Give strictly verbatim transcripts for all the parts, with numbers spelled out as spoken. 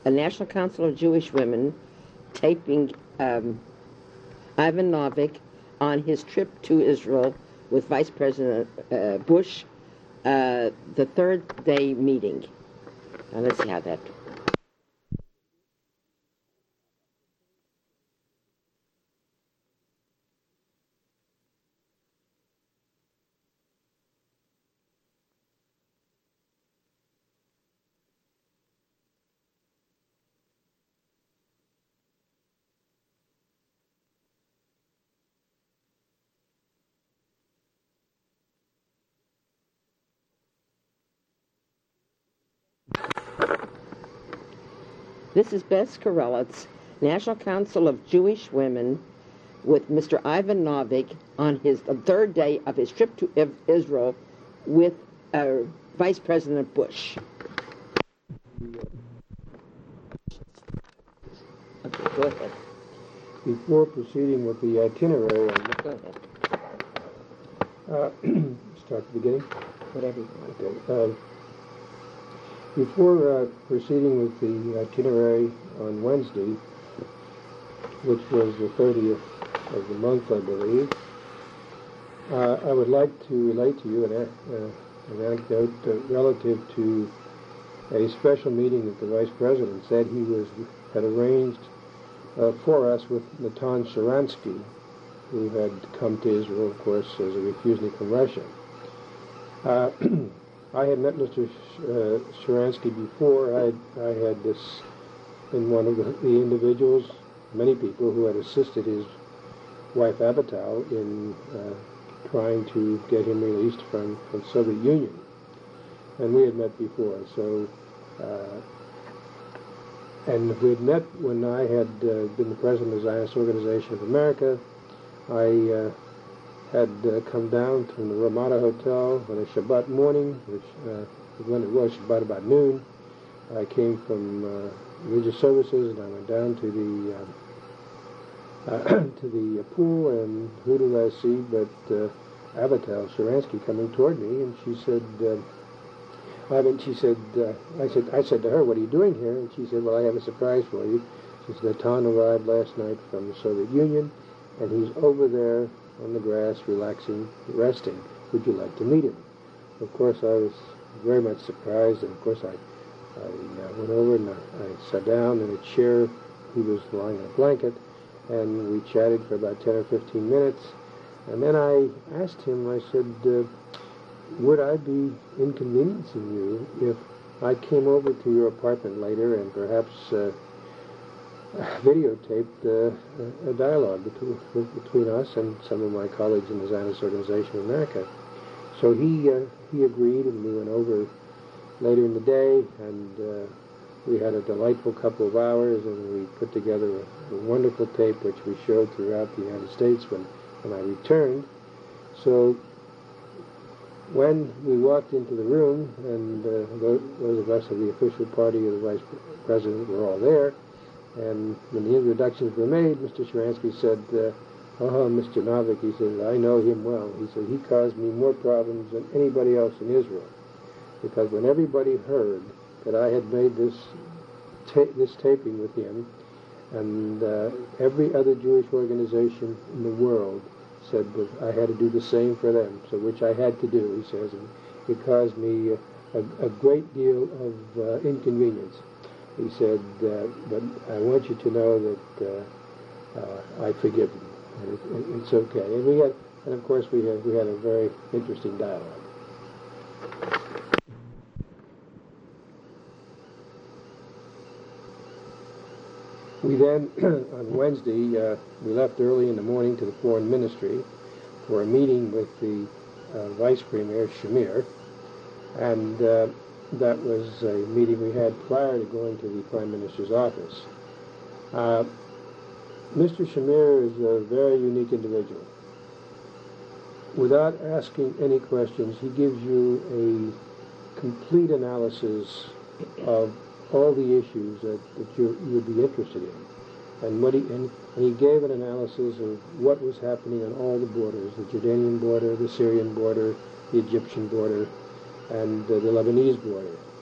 a National Council of Jewish Women taping um, Ivan Novick on his trip to Israel with Vice President uh, Bush, uh, the third day meeting. Now let's see how that. This is Bess Karelitz, National Council of Jewish Women, with Mister Ivan Novick on his the third day of his trip to Israel with uh, Vice President Bush. Okay, go ahead. Before proceeding with the itinerary, Go ahead. uh, start at the beginning. Whatever you want. Okay. Um, Before uh, proceeding with the itinerary on Wednesday, which was the thirtieth of the month, I believe, uh, I would like to relate to you an, uh, an anecdote uh, relative to a special meeting that the Vice President said he was had arranged uh, for us with Natan Sharansky, who had come to Israel, of course, as a refugee from Russia. Uh, I had met Mister Sh- uh, Sharansky before. I had, I had this been one of the, the individuals, many people, who had assisted his wife Abital in uh, trying to get him released from the Soviet Union. And we had met before. So, uh, and we had met when I had uh, been the president of the Zionist Organization of America. I uh, had uh, come down from the Ramada Hotel on a Shabbat morning, which uh, when it was Shabbat about noon. I came from uh, religious services, and I went down to the um, uh, to the pool, and who did I see but uh, Abital Sharansky coming toward me, and she said, uh, I mean, she said, uh, I said, I said to her, "What are you doing here?" And she said, "Well, I have a surprise for you." She said, "Natan arrived last night from the Soviet Union, and he's over there on the grass, relaxing, resting. Would you like to meet him?" Of course, I was very much surprised, and of course, I, I uh, went over and I, I sat down in a chair. He was lying in a blanket, and we chatted for about ten or fifteen minutes. And then I asked him, I said, uh, would I be inconveniencing you if I came over to your apartment later and perhaps uh, videotaped uh, a dialogue between, between us and some of my colleagues in the Zionist Organization of America? So he uh, he agreed, and we went over later in the day, and uh, we had a delightful couple of hours, and we put together a, a wonderful tape which we showed throughout the United States when, when I returned. So when we walked into the room, and uh, those, those of us of the official party of the Vice President were all there, and when the introductions were made, Mister Sharansky said, uh, "Oh, Mister Novick," he said, "I know him well." He said, "He caused me more problems than anybody else in Israel, because when everybody heard that I had made this ta- this taping with him, and uh, every other Jewish organization in the world said that I had to do the same for them, so which I had to do," he says, and it caused me a, a, a great deal of uh, inconvenience. He said, uh, "But I want you to know that uh, uh, I forgive them. And it, it, it's okay." And we had, and of course, we had we had a very interesting dialogue. We then, on Wednesday, uh, we left early in the morning to the Foreign Ministry for a meeting with the uh, Vice Premier, Shamir, and uh, that was a meeting we had prior to going to the Prime Minister's office. Uh, Mister Shamir is a very unique individual. Without asking any questions, he gives you a complete analysis of all the issues that, that you would be interested in. And, what he, and, and he gave an analysis of what was happening on all the borders, the Jordanian border, the Syrian border, the Egyptian border, and uh, the Lebanese border.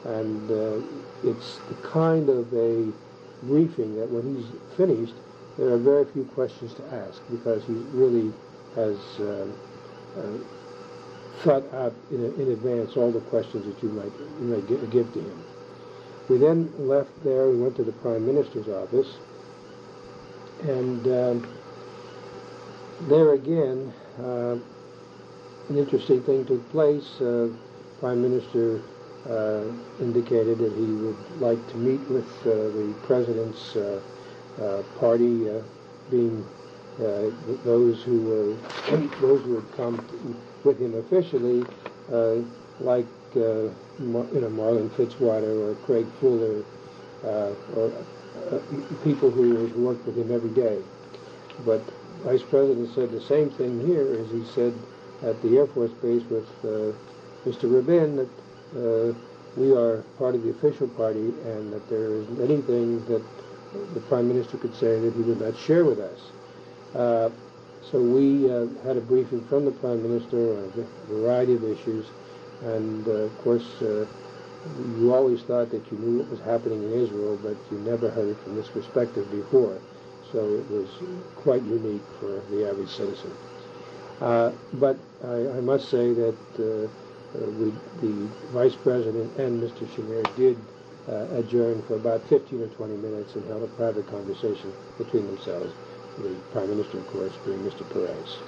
And uh, it's the kind of a briefing that when he's finished, there are very few questions to ask because he really has uh, uh, thought out in, in advance all the questions that you might, you might give, give to him. We then left there, we went to the Prime Minister's office, and um, there again, uh, an interesting thing took place. Uh, Prime Minister uh, indicated that he would like to meet with uh, the President's uh, uh, party, uh, being uh, those who were those who had come to, with him officially, uh, like uh, Mar- you know Marlin Fitzwater or Craig Fuller, uh, or uh, people who worked with him every day. But Vice President said the same thing here, as he said at the Air Force Base with uh, Mister Rabin, that uh, we are part of the official party and that there isn't anything that the Prime Minister could say that he would not share with us. Uh, so we uh, had a briefing from the Prime Minister on a variety of issues, and uh, of course uh, you always thought that you knew what was happening in Israel, but you never heard it from this perspective before. So it was quite unique for the average citizen. Uh, but I, I must say that uh, uh, we, the Vice President and Mister Shamir did uh, adjourn for about fifteen or twenty minutes and held a private conversation between themselves, the Prime Minister, of course, being Mister Perez.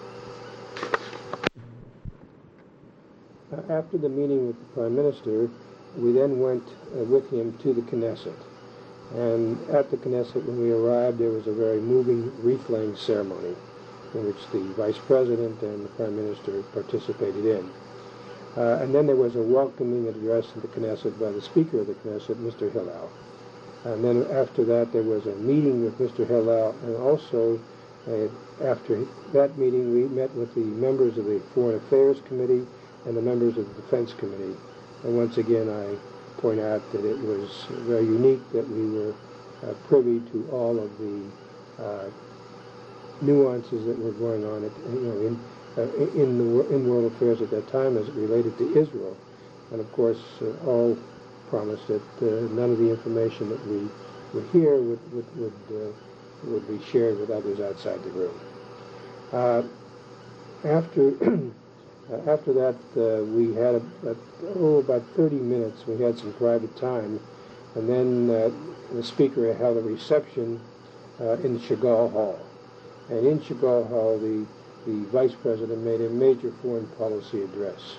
Uh, after the meeting with the Prime Minister, we then went uh, with him to the Knesset. And at the Knesset, when we arrived, there was a very moving wreath-laying ceremony in which the Vice President and the Prime Minister participated in. Uh, and then there was a welcoming address in the Knesset by the Speaker of the Knesset, Mister Hillel. And then after that, there was a meeting with Mister Hillel, and also uh, after that meeting, we met with the members of the Foreign Affairs Committee and the members of the Defense Committee. And once again, I point out that it was very unique that we were uh, privy to all of the uh, nuances that were going on at, you know, in, uh, in, the, in world affairs at that time as it related to Israel. And of course, uh, all promised that uh, none of the information that we would hear would, would, would, uh, would be shared with others outside the room. Uh, after Uh, after that, uh, we had a, a, oh, about thirty minutes. We had some private time. And then uh, the speaker held a reception uh, in Chagall Hall. And in Chagall Hall, the, the vice president made a major foreign policy address.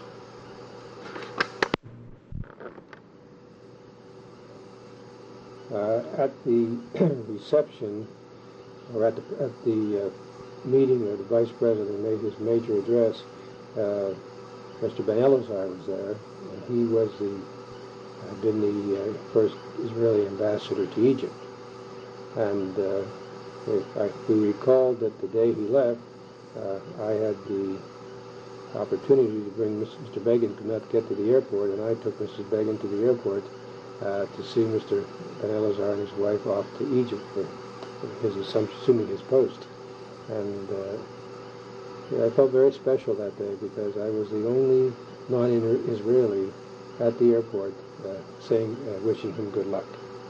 Uh, at the reception, or at the, at the uh, meeting where the vice president made his major address, Uh, Mister Ben Elazar was there, and he was the had been the uh, first Israeli ambassador to Egypt. And uh, if I, we recalled that the day he left, uh, I had the opportunity to bring Mister Begin could not get to the airport, and I took Missus Begin to the airport uh, to see Mister Ben Elazar and his wife off to Egypt for his assuming his post. And uh, Yeah, I felt very special that day because I was the only non-Israeli at the airport uh, saying, uh, wishing him good luck.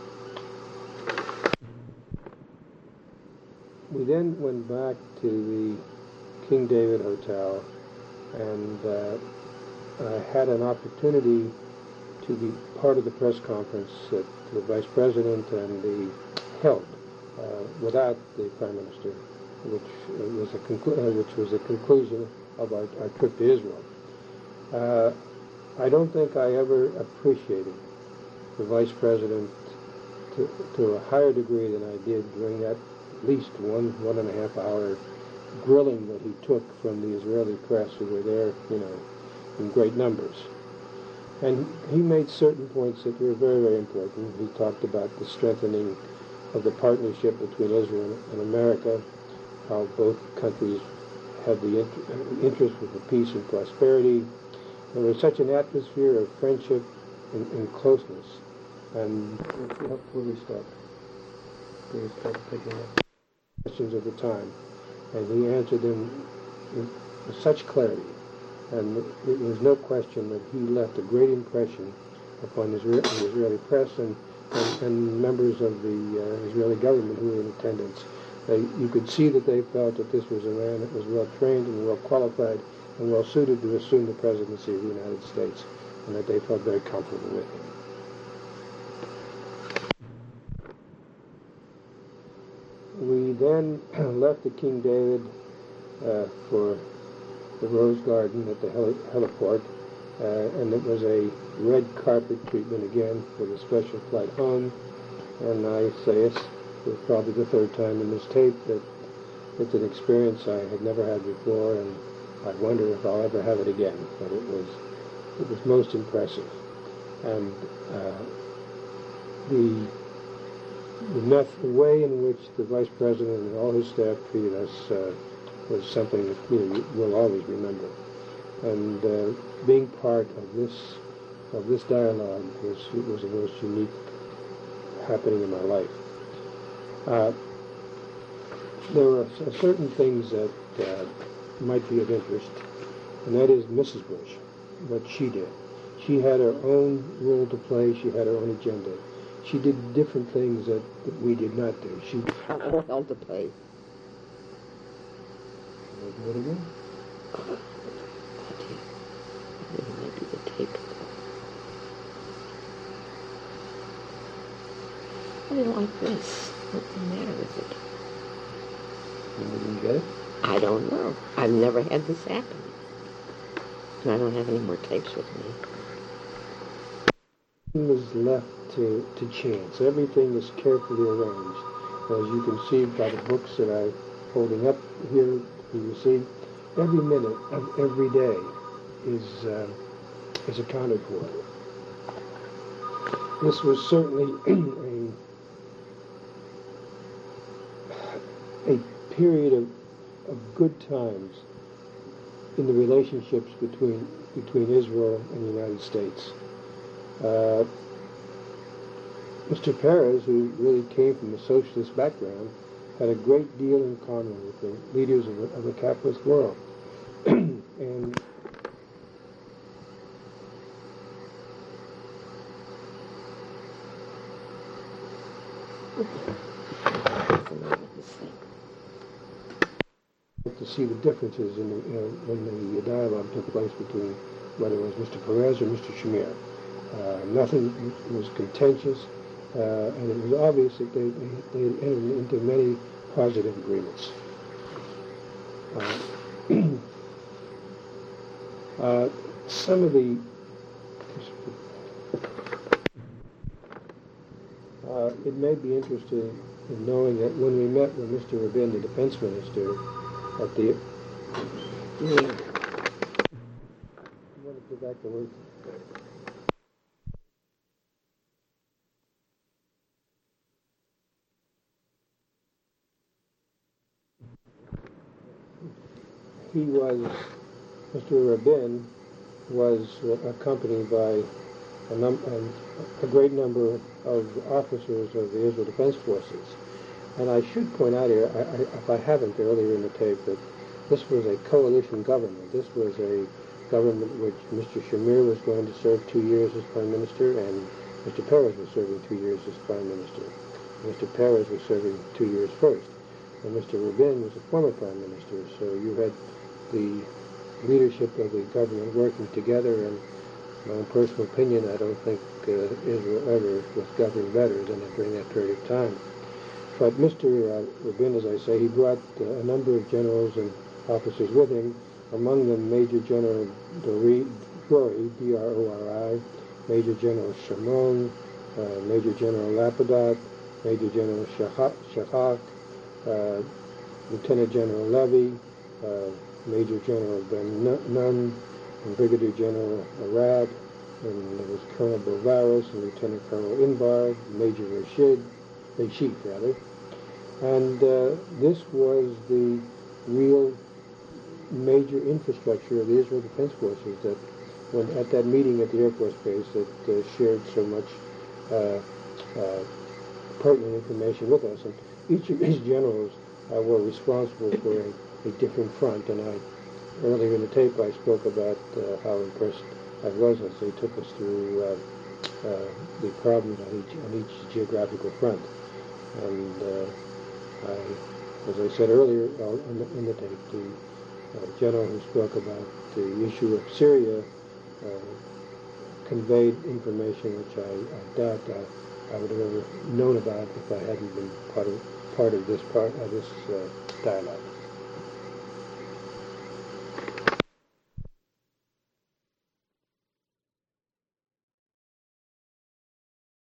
We then went back to the King David Hotel, and uh, I had an opportunity to be part of the press conference that the Vice President and the held uh, without the Prime Minister, which was a conclu- uh, which was a conclusion of our, our trip to Israel. Uh, I don't think I ever appreciated the Vice President to, to a higher degree than I did during that at least one, one and a half hour grilling that he took from the Israeli press who were there, you know, in great numbers. And he made certain points that were very, very important. He talked about the strengthening of the partnership between Israel and America, how both countries had the int- interest with the peace and prosperity. There was such an atmosphere of friendship and, and closeness. And will we start? Please start picking up questions of the time. And he answered them with, with such clarity. And it was no question that he left a great impression upon the Israeli, the Israeli press and, and, and members of the uh, Israeli government who were in attendance. They, you could see that they felt that this was a man that was well trained and well qualified and well suited to assume the presidency of the United States, and that they felt very comfortable with him. We then left the King David uh, for the Rose Garden at the heli- heliport, uh, and it was a red carpet treatment again for the special flight home. And I say it's was probably the third time in this tape that it's an experience I had never had before, and I wonder if I'll ever have it again. But it was it was most impressive, and uh, the the, meth- the way in which the Vice President and all his staff treated us uh, was something that you know, we'll always remember. And uh, being part of this of this dialogue was was the most unique happening in my life. Uh, there were certain things that uh, might be of interest, and that is Missus Bush, what she did. She had her own role to play. She had her own agenda. She did different things that, that we did not do. She Her own role to play. Can I do it again? Maybe the tape. I didn't like this. What's the matter with it? You didn't get it? I don't know. I've never had this happen. And I don't have any more tapes with me. Everything was left to, to chance. Everything is carefully arranged. As you can see by the books that I'm holding up here, you see, every minute of every day is uh, is accounted for. This was certainly a a period of, of good times in the relationships between between Israel and the United States. Uh, Mister Peres, who really came from a socialist background, had a great deal in common with the leaders of the, of the capitalist world. And to see the differences in the, you know, when the dialogue took place between whether it was Mister Peres or Mister Shamir. Uh, nothing was contentious, uh, and it was obvious that they, they, they had entered into many positive agreements. Uh, uh, some of the uh, it may be interesting in knowing that when we met with Mister Rabin, the defense minister, at the you want to go back to work. He was, Mister Rabin was accompanied by a, num- a great number of officers of the Israel Defense Forces. And I should point out here, I, I, if I haven't earlier in the tape, that this was a coalition government. This was a government which Mister Shamir was going to serve two years as Prime Minister, and Mister Peres was serving two years as Prime Minister. Mister Peres was serving two years first. And Mister Rabin was a former Prime Minister, so you had the leadership of the government working together, and my own personal opinion, I don't think uh, Israel ever was governed better than during that period of time. But Mister Uh, Rabin, as I say, he brought uh, a number of generals and officers with him, among them Major General Dori, D R O R I, Major General Shimon, uh, Major General Lapidat, Major General Shahak, uh, Lieutenant General Levy, uh, Major General Ben Nun, and Brigadier General Arad, and there was Colonel Bovaris and Lieutenant Colonel Inbar, Major Rashid, Rashid rather, and uh, this was the real major infrastructure of the Israel Defense Forces that, when at that meeting at the Air Force Base, that uh, shared so much uh, uh, pertinent information with us, and each of these generals uh, were responsible for a, a different front, and I, earlier in the tape I spoke about uh, how impressed I was as they took us through uh, uh, the problems on each, on each geographical front. And uh, I, as I said earlier uh, in, the, in the tape, the uh, general who spoke about the issue of Syria uh, conveyed information which I, I doubt I, I would have ever known about if I hadn't been part of part of this part of this uh, dialogue.